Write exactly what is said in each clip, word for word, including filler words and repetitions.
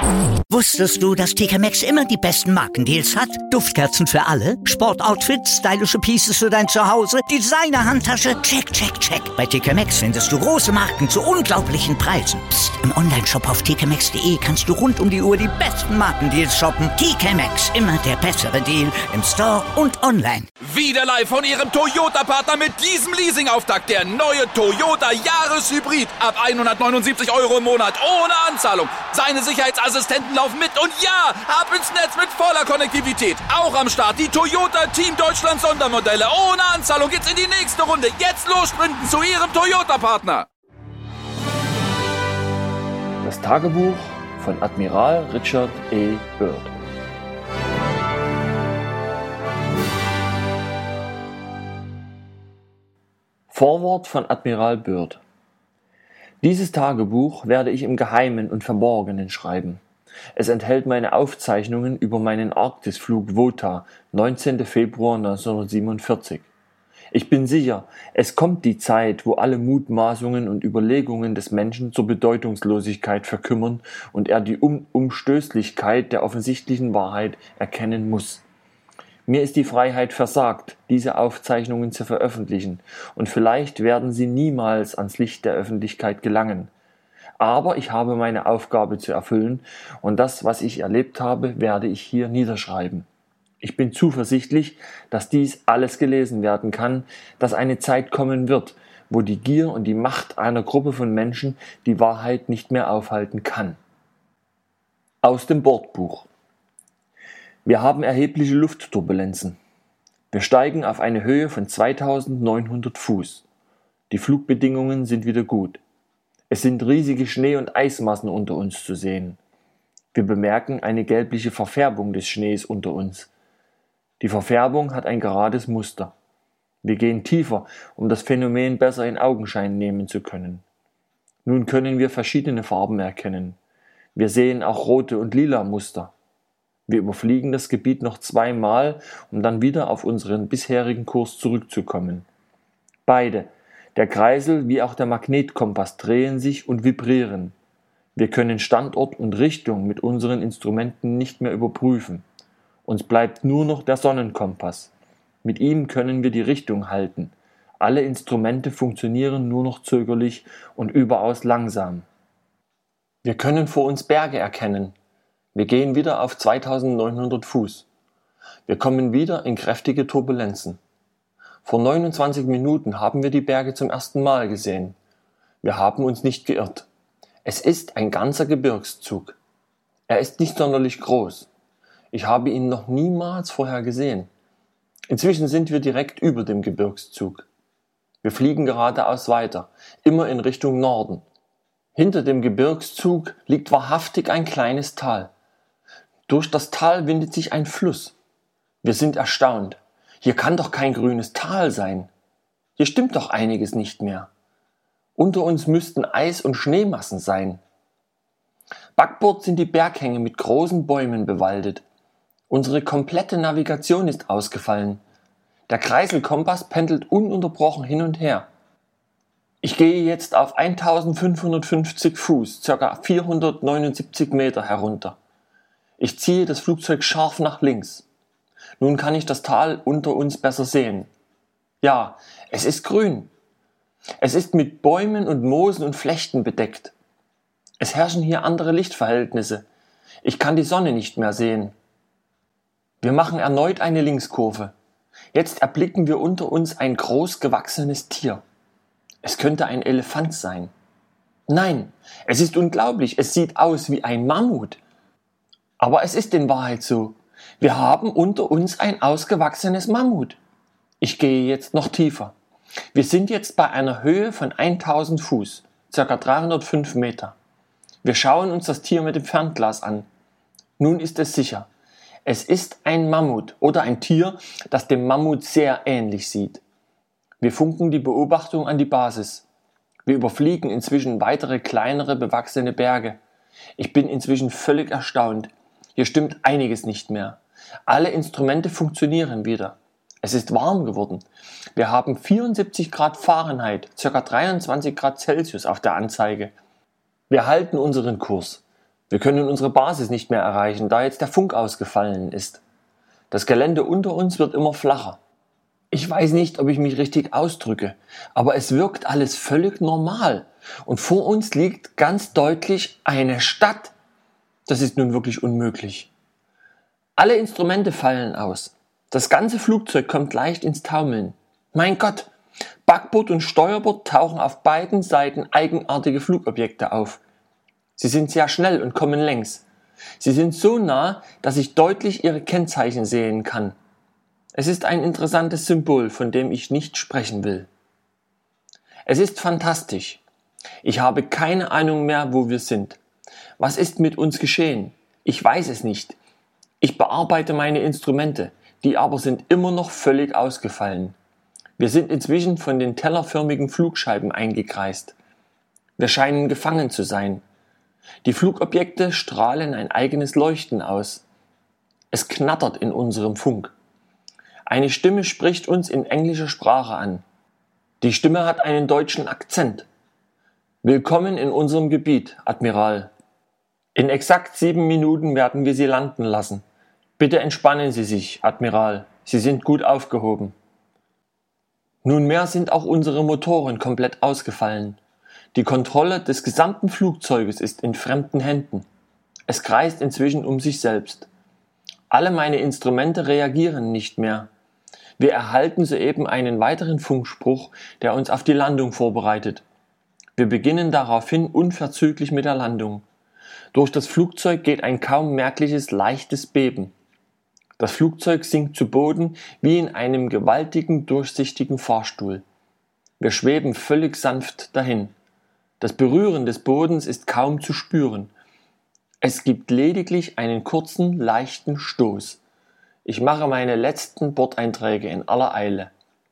Wusstest du, dass T K Maxx immer die besten Markendeals hat? Duftkerzen für alle, Sportoutfits, stylische Pieces für dein Zuhause, Designer-Handtasche, check, check, check. Bei T K Maxx findest du große Marken zu unglaublichen Preisen. Psst. Im Onlineshop auf t k maxx punkt d e kannst du rund um die Uhr die besten Markendeals shoppen. T K Maxx, immer der bessere Deal im Store und online. Wieder live von Ihrem Toyota-Partner mit diesem Leasing-Auftakt. Der neue Toyota Jahreshybrid. Ab hundertneunundsiebzig Euro im Monat. Ohne Anzahlung. Seine Sicherheitsassistenten laufen mit. Und ja, ab ins Netz mit voller Konnektivität. Auch am Start die Toyota Team Deutschland Sondermodelle. Ohne Anzahlung geht's in die nächste Runde. Jetzt los sprinten zu Ihrem Toyota-Partner. Das Tagebuch von Admiral Richard E. Byrd. Vorwort von Admiral Byrd. Dieses Tagebuch werde ich im Geheimen und Verborgenen schreiben. Es enthält meine Aufzeichnungen über meinen Arktisflug Vota, neunzehnten Februar neunzehnhundertsiebenundvierzig. Ich bin sicher, es kommt die Zeit, wo alle Mutmaßungen und Überlegungen des Menschen zur Bedeutungslosigkeit verkümmern und er die Unumstößlichkeit der offensichtlichen Wahrheit erkennen muss. Mir ist die Freiheit versagt, diese Aufzeichnungen zu veröffentlichen, und vielleicht werden sie niemals ans Licht der Öffentlichkeit gelangen. Aber ich habe meine Aufgabe zu erfüllen, und das, was ich erlebt habe, werde ich hier niederschreiben. Ich bin zuversichtlich, dass dies alles gelesen werden kann, dass eine Zeit kommen wird, wo die Gier und die Macht einer Gruppe von Menschen die Wahrheit nicht mehr aufhalten kann. Aus dem Bordbuch. Wir haben erhebliche Luftturbulenzen. Wir steigen auf eine Höhe von zweitausendneunhundert Fuß. Die Flugbedingungen sind wieder gut. Es sind riesige Schnee- und Eismassen unter uns zu sehen. Wir bemerken eine gelbliche Verfärbung des Schnees unter uns. Die Verfärbung hat ein gerades Muster. Wir gehen tiefer, um das Phänomen besser in Augenschein nehmen zu können. Nun können wir verschiedene Farben erkennen. Wir sehen auch rote und lila Muster. Wir überfliegen das Gebiet noch zweimal, um dann wieder auf unseren bisherigen Kurs zurückzukommen. Beide, der Kreisel wie auch der Magnetkompass, drehen sich und vibrieren. Wir können Standort und Richtung mit unseren Instrumenten nicht mehr überprüfen. Uns bleibt nur noch der Sonnenkompass. Mit ihm können wir die Richtung halten. Alle Instrumente funktionieren nur noch zögerlich und überaus langsam. Wir können vor uns Berge erkennen. Wir gehen wieder auf zweitausendneunhundert Fuß. Wir kommen wieder in kräftige Turbulenzen. Vor neunundzwanzig Minuten haben wir die Berge zum ersten Mal gesehen. Wir haben uns nicht geirrt. Es ist ein ganzer Gebirgszug. Er ist nicht sonderlich groß. Ich habe ihn noch niemals vorher gesehen. Inzwischen sind wir direkt über dem Gebirgszug. Wir fliegen geradeaus weiter, immer in Richtung Norden. Hinter dem Gebirgszug liegt wahrhaftig ein kleines Tal. Durch das Tal windet sich ein Fluss. Wir sind erstaunt. Hier kann doch kein grünes Tal sein. Hier stimmt doch einiges nicht mehr. Unter uns müssten Eis- und Schneemassen sein. Backbord sind die Berghänge mit großen Bäumen bewaldet. Unsere komplette Navigation ist ausgefallen. Der Kreiselkompass pendelt ununterbrochen hin und her. Ich gehe jetzt auf eintausendfünfhundertfünfzig Fuß, ca. vierhundertneunundsiebzig Meter herunter. Ich ziehe das Flugzeug scharf nach links. Nun kann ich das Tal unter uns besser sehen. Ja, es ist grün. Es ist mit Bäumen und Moosen und Flechten bedeckt. Es herrschen hier andere Lichtverhältnisse. Ich kann die Sonne nicht mehr sehen. Wir machen erneut eine Linkskurve. Jetzt erblicken wir unter uns ein groß gewachsenes Tier. Es könnte ein Elefant sein. Nein, es ist unglaublich. Es sieht aus wie ein Mammut. Aber es ist in Wahrheit so. Wir haben unter uns ein ausgewachsenes Mammut. Ich gehe jetzt noch tiefer. Wir sind jetzt bei einer Höhe von tausend Fuß, ca. dreihundertfünf Meter. Wir schauen uns das Tier mit dem Fernglas an. Nun ist es sicher. Es ist ein Mammut oder ein Tier, das dem Mammut sehr ähnlich sieht. Wir funken die Beobachtung an die Basis. Wir überfliegen inzwischen weitere kleinere bewachsene Berge. Ich bin inzwischen völlig erstaunt. Hier stimmt einiges nicht mehr. Alle Instrumente funktionieren wieder. Es ist warm geworden. Wir haben vierundsiebzig Grad Fahrenheit, ca. dreiundzwanzig Grad Celsius auf der Anzeige. Wir halten unseren Kurs. Wir können unsere Basis nicht mehr erreichen, da jetzt der Funk ausgefallen ist. Das Gelände unter uns wird immer flacher. Ich weiß nicht, ob ich mich richtig ausdrücke, aber es wirkt alles völlig normal. Und vor uns liegt ganz deutlich eine Stadt. Das ist nun wirklich unmöglich. Alle Instrumente fallen aus. Das ganze Flugzeug kommt leicht ins Taumeln. Mein Gott! Backbord und Steuerbord tauchen auf beiden Seiten eigenartige Flugobjekte auf. Sie sind sehr schnell und kommen längs. Sie sind so nah, dass ich deutlich ihre Kennzeichen sehen kann. Es ist ein interessantes Symbol, von dem ich nicht sprechen will. Es ist fantastisch. Ich habe keine Ahnung mehr, wo wir sind. Was ist mit uns geschehen? Ich weiß es nicht. Ich bearbeite meine Instrumente, die aber sind immer noch völlig ausgefallen. Wir sind inzwischen von den tellerförmigen Flugscheiben eingekreist. Wir scheinen gefangen zu sein. Die Flugobjekte strahlen ein eigenes Leuchten aus. Es knattert in unserem Funk. Eine Stimme spricht uns in englischer Sprache an. Die Stimme hat einen deutschen Akzent. Willkommen in unserem Gebiet, Admiral. In exakt sieben Minuten werden wir Sie landen lassen. Bitte entspannen Sie sich, Admiral. Sie sind gut aufgehoben. Nunmehr sind auch unsere Motoren komplett ausgefallen. Die Kontrolle des gesamten Flugzeuges ist in fremden Händen. Es kreist inzwischen um sich selbst. Alle meine Instrumente reagieren nicht mehr. Wir erhalten soeben einen weiteren Funkspruch, der uns auf die Landung vorbereitet. Wir beginnen daraufhin unverzüglich mit der Landung. Durch das Flugzeug geht ein kaum merkliches, leichtes Beben. Das Flugzeug sinkt zu Boden wie in einem gewaltigen, durchsichtigen Fahrstuhl. Wir schweben völlig sanft dahin. Das Berühren des Bodens ist kaum zu spüren. Es gibt lediglich einen kurzen, leichten Stoß. Ich mache meine letzten Bordeinträge in aller Eile.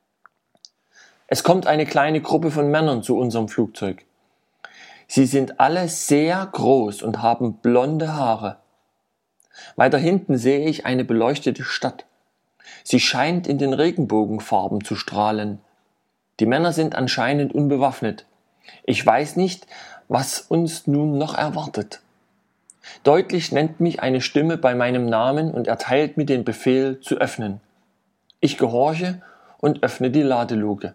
Es kommt eine kleine Gruppe von Männern zu unserem Flugzeug. Sie sind alle sehr groß und haben blonde Haare. Weiter hinten sehe ich eine beleuchtete Stadt. Sie scheint in den Regenbogenfarben zu strahlen. Die Männer sind anscheinend unbewaffnet. Ich weiß nicht, was uns nun noch erwartet. Deutlich nennt mich eine Stimme bei meinem Namen und erteilt mir den Befehl zu öffnen. Ich gehorche und öffne die Ladeluke.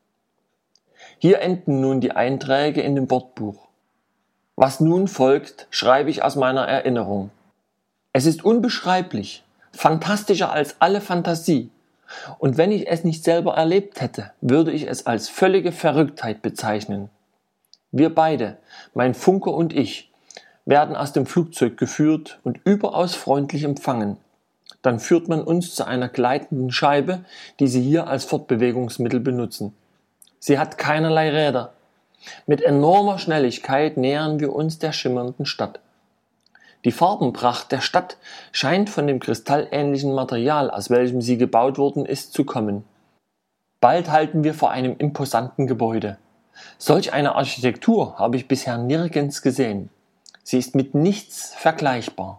Hier enden nun die Einträge in dem Bordbuch. Was nun folgt, schreibe ich aus meiner Erinnerung. Es ist unbeschreiblich, fantastischer als alle Fantasie. Und wenn ich es nicht selber erlebt hätte, würde ich es als völlige Verrücktheit bezeichnen. Wir beide, mein Funker und ich, werden aus dem Flugzeug geführt und überaus freundlich empfangen. Dann führt man uns zu einer gleitenden Scheibe, die Sie hier als Fortbewegungsmittel benutzen. Sie hat keinerlei Räder. Mit enormer Schnelligkeit nähern wir uns der schimmernden Stadt. Die Farbenpracht der Stadt scheint von dem kristallähnlichen Material, aus welchem sie gebaut worden ist, zu kommen. Bald halten wir vor einem imposanten Gebäude. Solch eine Architektur habe ich bisher nirgends gesehen. Sie ist mit nichts vergleichbar.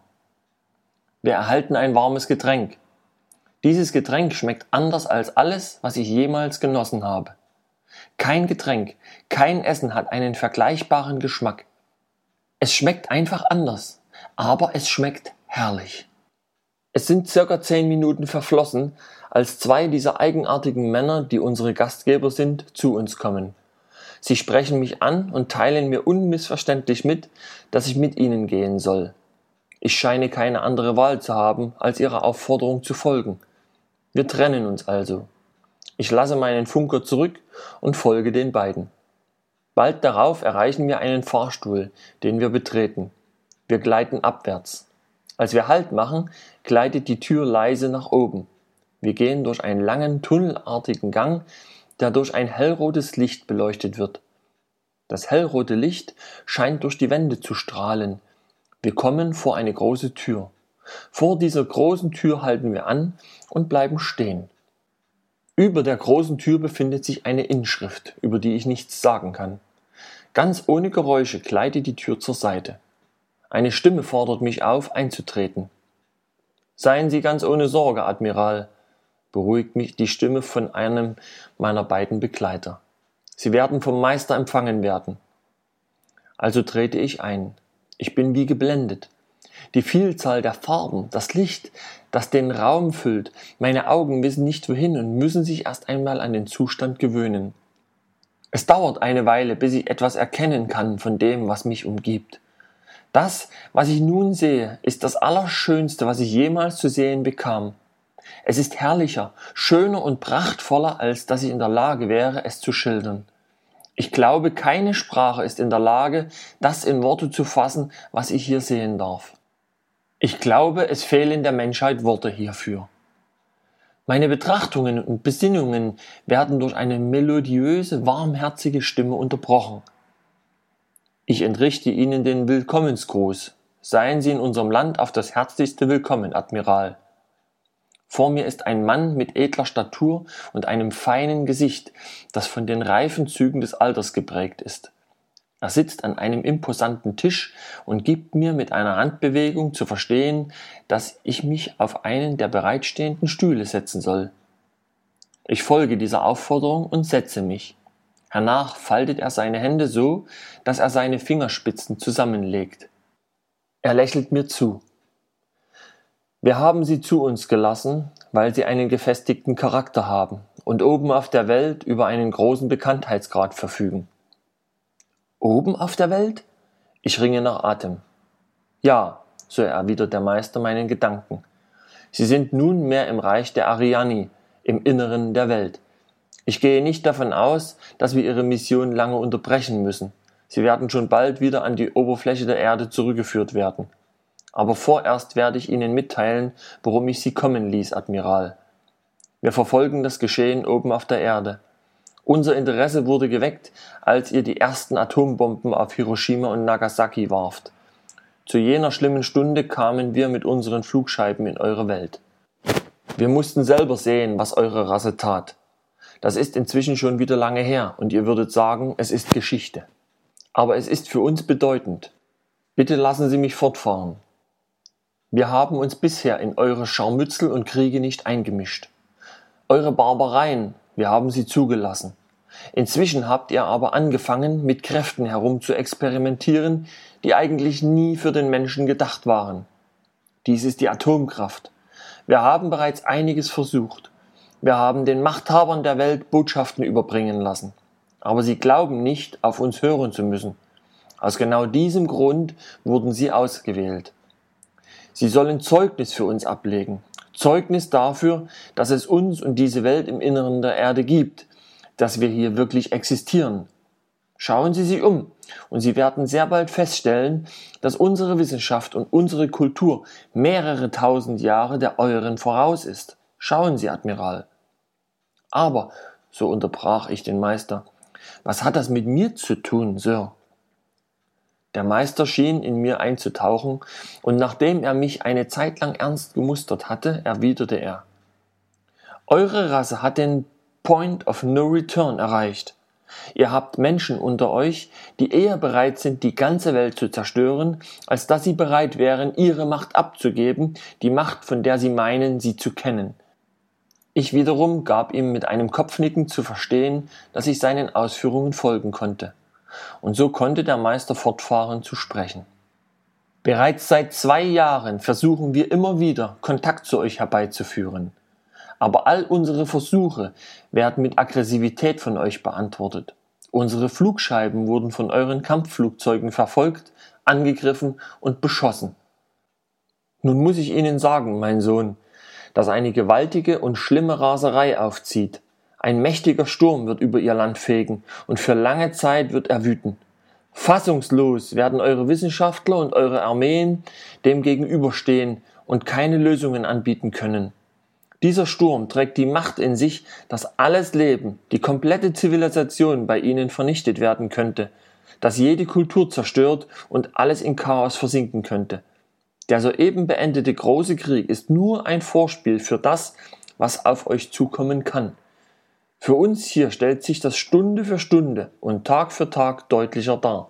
Wir erhalten ein warmes Getränk. Dieses Getränk schmeckt anders als alles, was ich jemals genossen habe. Kein Getränk, kein Essen hat einen vergleichbaren Geschmack. Es schmeckt einfach anders, aber es schmeckt herrlich. Es sind circa zehn Minuten verflossen, als zwei dieser eigenartigen Männer, die unsere Gastgeber sind, zu uns kommen. Sie sprechen mich an und teilen mir unmissverständlich mit, dass ich mit ihnen gehen soll. Ich scheine keine andere Wahl zu haben, als ihrer Aufforderung zu folgen. Wir trennen uns also. Ich lasse meinen Funker zurück und folge den beiden. Bald darauf erreichen wir einen Fahrstuhl, den wir betreten. Wir gleiten abwärts. Als wir Halt machen, gleitet die Tür leise nach oben. Wir gehen durch einen langen, tunnelartigen Gang, der durch ein hellrotes Licht beleuchtet wird. Das hellrote Licht scheint durch die Wände zu strahlen. Wir kommen vor eine große Tür. Vor dieser großen Tür halten wir an und bleiben stehen. Über der großen Tür befindet sich eine Inschrift, über die ich nichts sagen kann. Ganz ohne Geräusche gleitet die Tür zur Seite. Eine Stimme fordert mich auf, einzutreten. Seien Sie ganz ohne Sorge, Admiral, beruhigt mich die Stimme von einem meiner beiden Begleiter. Sie werden vom Meister empfangen werden. Also trete ich ein. Ich bin wie geblendet. Die Vielzahl der Farben, das Licht, das den Raum füllt, meine Augen wissen nicht wohin und müssen sich erst einmal an den Zustand gewöhnen. Es dauert eine Weile, bis ich etwas erkennen kann von dem, was mich umgibt. Das, was ich nun sehe, ist das Allerschönste, was ich jemals zu sehen bekam. Es ist herrlicher, schöner und prachtvoller, als dass ich in der Lage wäre, es zu schildern. Ich glaube, keine Sprache ist in der Lage, das in Worte zu fassen, was ich hier sehen darf. Ich glaube, es fehlen der Menschheit Worte hierfür. Meine Betrachtungen und Besinnungen werden durch eine melodiöse, warmherzige Stimme unterbrochen. Ich entrichte Ihnen den Willkommensgruß. Seien Sie in unserem Land auf das herzlichste willkommen, Admiral. Vor mir ist ein Mann mit edler Statur und einem feinen Gesicht, das von den reifen Zügen des Alters geprägt ist. Er sitzt an einem imposanten Tisch und gibt mir mit einer Handbewegung zu verstehen, dass ich mich auf einen der bereitstehenden Stühle setzen soll. Ich folge dieser Aufforderung und setze mich. Hernach faltet er seine Hände so, dass er seine Fingerspitzen zusammenlegt. Er lächelt mir zu. Wir haben sie zu uns gelassen, weil sie einen gefestigten Charakter haben und oben auf der Welt über einen großen Bekanntheitsgrad verfügen. Oben auf der Welt? Ich ringe nach Atem. Ja, so erwidert der Meister meinen Gedanken. Sie sind nunmehr im Reich der Ariani, im Inneren der Welt. Ich gehe nicht davon aus, dass wir ihre Mission lange unterbrechen müssen. Sie werden schon bald wieder an die Oberfläche der Erde zurückgeführt werden. Aber vorerst werde ich Ihnen mitteilen, worum ich Sie kommen ließ, Admiral. Wir verfolgen das Geschehen oben auf der Erde. Unser Interesse wurde geweckt, als ihr die ersten Atombomben auf Hiroshima und Nagasaki warft. Zu jener schlimmen Stunde kamen wir mit unseren Flugscheiben in eure Welt. Wir mussten selber sehen, was eure Rasse tat. Das ist inzwischen schon wieder lange her und ihr würdet sagen, es ist Geschichte. Aber es ist für uns bedeutend. Bitte lassen Sie mich fortfahren. Wir haben uns bisher in eure Scharmützel und Kriege nicht eingemischt. Eure Barbareien, wir haben sie zugelassen. Inzwischen habt ihr aber angefangen, mit Kräften herum zu experimentieren, die eigentlich nie für den Menschen gedacht waren. Dies ist die Atomkraft. Wir haben bereits einiges versucht. Wir haben den Machthabern der Welt Botschaften überbringen lassen. Aber sie glauben nicht, auf uns hören zu müssen. Aus genau diesem Grund wurden sie ausgewählt. Sie sollen Zeugnis für uns ablegen. Zeugnis dafür, dass es uns und diese Welt im Inneren der Erde gibt, dass wir hier wirklich existieren. Schauen Sie sich um und Sie werden sehr bald feststellen, dass unsere Wissenschaft und unsere Kultur mehrere tausend Jahre der euren voraus ist. Schauen Sie, Admiral. Aber, so unterbrach ich den Meister, was hat das mit mir zu tun, Sir? Der Meister schien in mir einzutauchen, und nachdem er mich eine Zeit lang ernst gemustert hatte, erwiderte er: Eure Rasse hat den Point of No Return erreicht. Ihr habt Menschen unter euch, die eher bereit sind, die ganze Welt zu zerstören, als dass sie bereit wären, ihre Macht abzugeben, die Macht, von der sie meinen, sie zu kennen. Ich wiederum gab ihm mit einem Kopfnicken zu verstehen, dass ich seinen Ausführungen folgen konnte. Und so konnte der Meister fortfahren zu sprechen. Bereits seit zwei Jahren versuchen wir immer wieder, Kontakt zu euch herbeizuführen. Aber all unsere Versuche werden mit Aggressivität von euch beantwortet. Unsere Flugscheiben wurden von euren Kampfflugzeugen verfolgt, angegriffen und beschossen. Nun muss ich Ihnen sagen, mein Sohn, dass eine gewaltige und schlimme Raserei aufzieht. Ein mächtiger Sturm wird über ihr Land fegen und für lange Zeit wird er wüten. Fassungslos werden eure Wissenschaftler und eure Armeen dem gegenüberstehen und keine Lösungen anbieten können. Dieser Sturm trägt die Macht in sich, dass alles Leben, die komplette Zivilisation bei ihnen vernichtet werden könnte, dass jede Kultur zerstört und alles in Chaos versinken könnte. Der soeben beendete große Krieg ist nur ein Vorspiel für das, was auf euch zukommen kann. Für uns hier stellt sich das Stunde für Stunde und Tag für Tag deutlicher dar.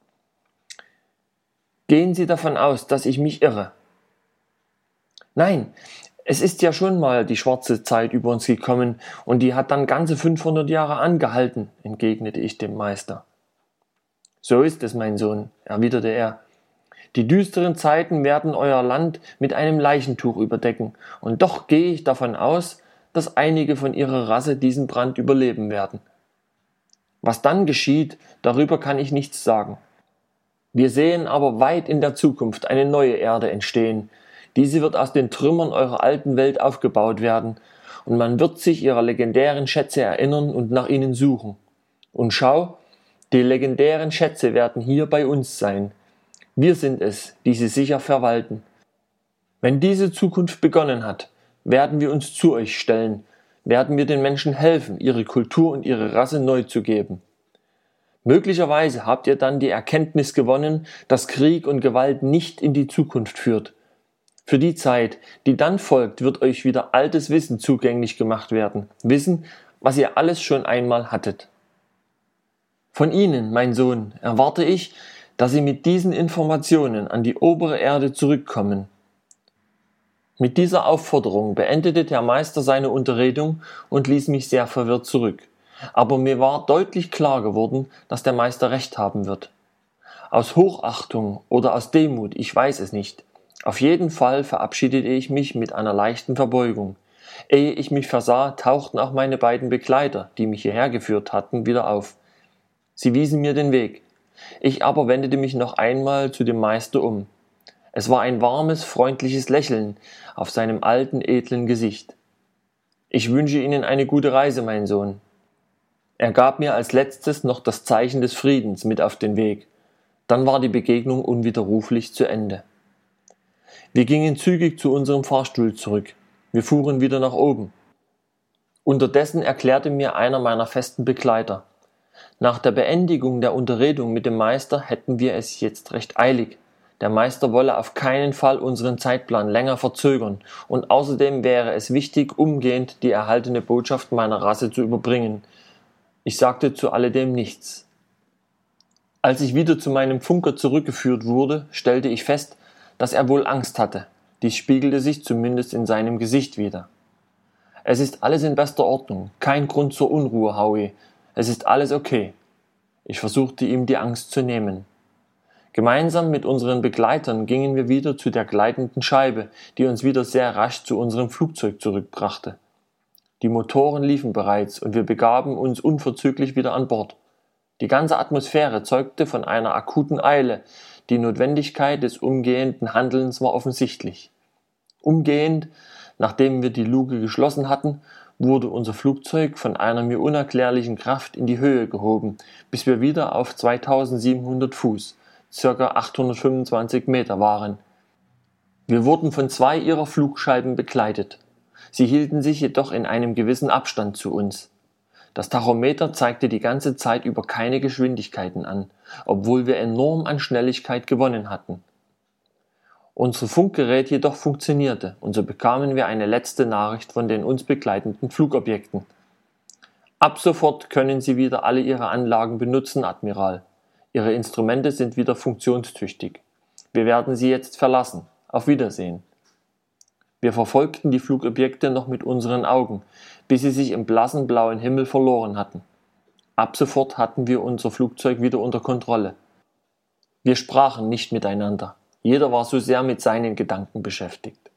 Gehen Sie davon aus, dass ich mich irre? Nein, es ist ja schon mal die schwarze Zeit über uns gekommen und die hat dann ganze fünfhundert Jahre angehalten, entgegnete ich dem Meister. So ist es, mein Sohn, erwiderte er. Die düsteren Zeiten werden euer Land mit einem Leichentuch überdecken, und doch gehe ich davon aus, dass einige von ihrer Rasse diesen Brand überleben werden. Was dann geschieht, darüber kann ich nichts sagen. Wir sehen aber weit in der Zukunft eine neue Erde entstehen. Diese wird aus den Trümmern eurer alten Welt aufgebaut werden, und man wird sich ihrer legendären Schätze erinnern und nach ihnen suchen. Und schau, die legendären Schätze werden hier bei uns sein. Wir sind es, die sie sicher verwalten. Wenn diese Zukunft begonnen hat, werden wir uns zu euch stellen, werden wir den Menschen helfen, ihre Kultur und ihre Rasse neu zu geben. Möglicherweise habt ihr dann die Erkenntnis gewonnen, dass Krieg und Gewalt nicht in die Zukunft führt. Für die Zeit, die dann folgt, wird euch wieder altes Wissen zugänglich gemacht werden. Wissen, was ihr alles schon einmal hattet. Von Ihnen, mein Sohn, erwarte ich, dass Sie mit diesen Informationen an die obere Erde zurückkommen. Mit dieser Aufforderung beendete der Meister seine Unterredung und ließ mich sehr verwirrt zurück. Aber mir war deutlich klar geworden, dass der Meister recht haben wird. Aus Hochachtung oder aus Demut, ich weiß es nicht. Auf jeden Fall verabschiedete ich mich mit einer leichten Verbeugung. Ehe ich mich versah, tauchten auch meine beiden Begleiter, die mich hierher geführt hatten, wieder auf. Sie wiesen mir den Weg. Ich aber wendete mich noch einmal zu dem Meister um. Es war ein warmes, freundliches Lächeln auf seinem alten, edlen Gesicht. Ich wünsche Ihnen eine gute Reise, mein Sohn. Er gab mir als letztes noch das Zeichen des Friedens mit auf den Weg. Dann war die Begegnung unwiderruflich zu Ende. Wir gingen zügig zu unserem Fahrstuhl zurück. Wir fuhren wieder nach oben. Unterdessen erklärte mir einer meiner festen Begleiter: Nach der Beendigung der Unterredung mit dem Meister hätten wir es jetzt recht eilig. Der Meister wolle auf keinen Fall unseren Zeitplan länger verzögern, und außerdem wäre es wichtig, umgehend die erhaltene Botschaft meiner Rasse zu überbringen. Ich sagte zu alledem nichts. Als ich wieder zu meinem Funker zurückgeführt wurde, stellte ich fest, dass er wohl Angst hatte. Dies spiegelte sich zumindest in seinem Gesicht wider. Es ist alles in bester Ordnung, kein Grund zur Unruhe, Howie. Es ist alles okay. Ich versuchte ihm die Angst zu nehmen. Gemeinsam mit unseren Begleitern gingen wir wieder zu der gleitenden Scheibe, die uns wieder sehr rasch zu unserem Flugzeug zurückbrachte. Die Motoren liefen bereits und wir begaben uns unverzüglich wieder an Bord. Die ganze Atmosphäre zeugte von einer akuten Eile. Die Notwendigkeit des umgehenden Handelns war offensichtlich. Umgehend, nachdem wir die Luke geschlossen hatten, wurde unser Flugzeug von einer mir unerklärlichen Kraft in die Höhe gehoben, bis wir wieder auf zweitausendsiebenhundert Fuß, ca. achthundertfünfundzwanzig Meter waren. Wir wurden von zwei ihrer Flugscheiben begleitet. Sie hielten sich jedoch in einem gewissen Abstand zu uns. Das Tachometer zeigte die ganze Zeit über keine Geschwindigkeiten an, obwohl wir enorm an Schnelligkeit gewonnen hatten. Unser Funkgerät jedoch funktionierte, und so bekamen wir eine letzte Nachricht von den uns begleitenden Flugobjekten. Ab sofort können Sie wieder alle Ihre Anlagen benutzen, Admiral. Ihre Instrumente sind wieder funktionstüchtig. Wir werden Sie jetzt verlassen. Auf Wiedersehen. Wir verfolgten die Flugobjekte noch mit unseren Augen, bis sie sich im blassen blauen Himmel verloren hatten. Ab sofort hatten wir unser Flugzeug wieder unter Kontrolle. Wir sprachen nicht miteinander. Jeder war so sehr mit seinen Gedanken beschäftigt.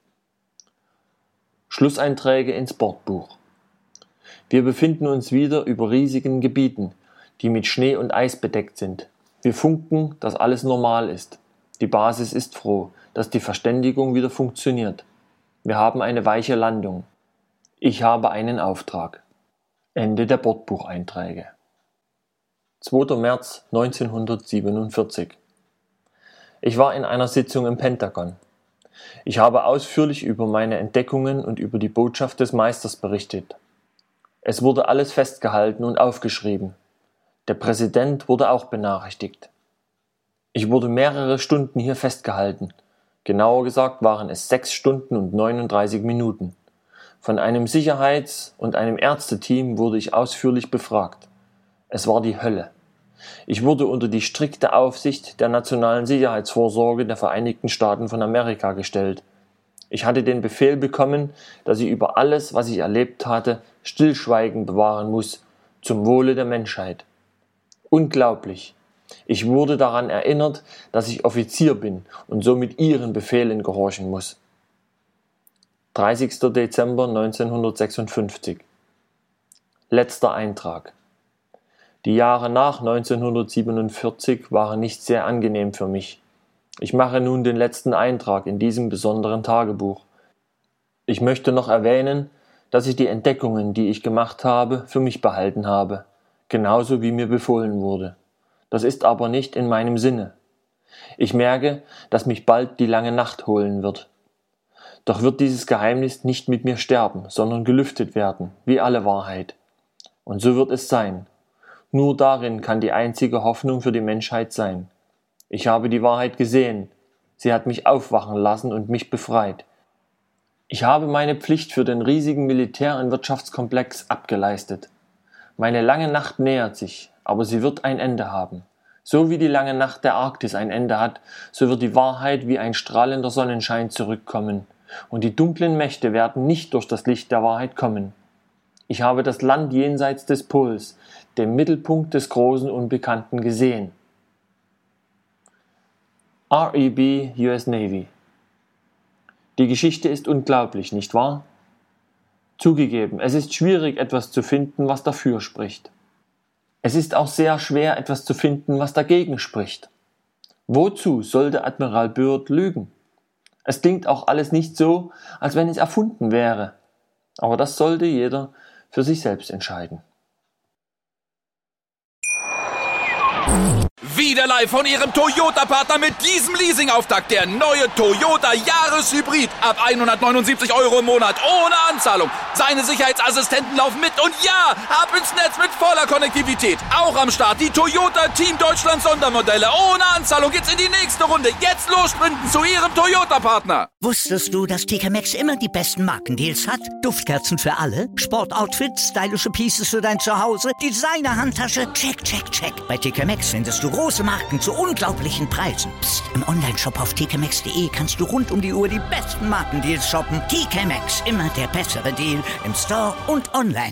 Schlusseinträge ins Bordbuch. Wir befinden uns wieder über riesigen Gebieten, die mit Schnee und Eis bedeckt sind. Wir funken, dass alles normal ist. Die Basis ist froh, dass die Verständigung wieder funktioniert. Wir haben eine weiche Landung. Ich habe einen Auftrag. Ende der Bordbucheinträge. zweiter März neunzehnhundertsiebenundvierzig. Ich war in einer Sitzung im Pentagon. Ich habe ausführlich über meine Entdeckungen und über die Botschaft des Meisters berichtet. Es wurde alles festgehalten und aufgeschrieben. Der Präsident wurde auch benachrichtigt. Ich wurde mehrere Stunden hier festgehalten. Genauer gesagt waren es sechs Stunden und neununddreißig Minuten. Von einem Sicherheits- und einem Ärzteteam wurde ich ausführlich befragt. Es war die Hölle. Ich wurde unter die strikte Aufsicht der nationalen Sicherheitsvorsorge der Vereinigten Staaten von Amerika gestellt. Ich hatte den Befehl bekommen, dass ich über alles, was ich erlebt hatte, Stillschweigen bewahren muss, zum Wohle der Menschheit. Unglaublich. Ich wurde daran erinnert, dass ich Offizier bin und somit ihren Befehlen gehorchen muss. dreißigster Dezember neunzehnhundertsechsundfünfzig. Letzter Eintrag. Die Jahre nach neunzehnhundertsiebenundvierzig waren nicht sehr angenehm für mich. Ich mache nun den letzten Eintrag in diesem besonderen Tagebuch. Ich möchte noch erwähnen, dass ich die Entdeckungen, die ich gemacht habe, für mich behalten habe, genauso wie mir befohlen wurde. Das ist aber nicht in meinem Sinne. Ich merke, dass mich bald die lange Nacht holen wird. Doch wird dieses Geheimnis nicht mit mir sterben, sondern gelüftet werden, wie alle Wahrheit. Und so wird es sein. Nur darin kann die einzige Hoffnung für die Menschheit sein. Ich habe die Wahrheit gesehen. Sie hat mich aufwachen lassen und mich befreit. Ich habe meine Pflicht für den riesigen Militär- und Wirtschaftskomplex abgeleistet. Meine lange Nacht nähert sich, aber sie wird ein Ende haben. So wie die lange Nacht der Arktis ein Ende hat, so wird die Wahrheit wie ein strahlender Sonnenschein zurückkommen. Und die dunklen Mächte werden nicht durch das Licht der Wahrheit kommen. Ich habe das Land jenseits des Pols, den Mittelpunkt des großen Unbekannten, gesehen. R E B U S Navy. Die Geschichte ist unglaublich, nicht wahr? Zugegeben, es ist schwierig, etwas zu finden, was dafür spricht. Es ist auch sehr schwer, etwas zu finden, was dagegen spricht. Wozu sollte Admiral Byrd lügen? Es klingt auch alles nicht so, als wenn es erfunden wäre. Aber das sollte jeder für sich selbst entscheiden. Wieder live von Ihrem Toyota-Partner mit diesem Leasing-Auftakt. Der neue Toyota Jahreshybrid. Ab hundertneunundsiebzig Euro im Monat. Ohne Anzahlung. Seine Sicherheitsassistenten laufen mit. Und ja, ab ins Netz mit voller Konnektivität. Auch am Start die Toyota Team Deutschland Sondermodelle. Ohne Anzahlung geht's in die nächste Runde. Jetzt los sprinten zu Ihrem Toyota-Partner. Wusstest du, dass T K Maxx immer die besten Markendeals hat? Duftkerzen für alle, Sportoutfits, stylische Pieces für dein Zuhause, Designer-Handtasche, check, check, check. Bei T K Maxx findest du große Marken zu unglaublichen Preisen. Psst. Im Onlineshop auf t k maxx punkt de kannst du rund um die Uhr die besten Markendeals shoppen. T K Maxx, immer der bessere Deal im Store und online.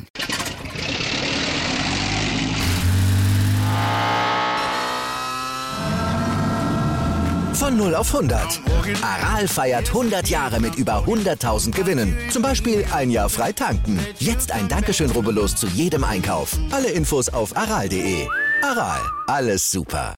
Von null auf hundert. Aral feiert hundert Jahre mit über hunderttausend Gewinnen. Zum Beispiel ein Jahr frei tanken. Jetzt ein Dankeschön, rubbellos zu jedem Einkauf. Alle Infos auf aral punkt de. Aral, alles super.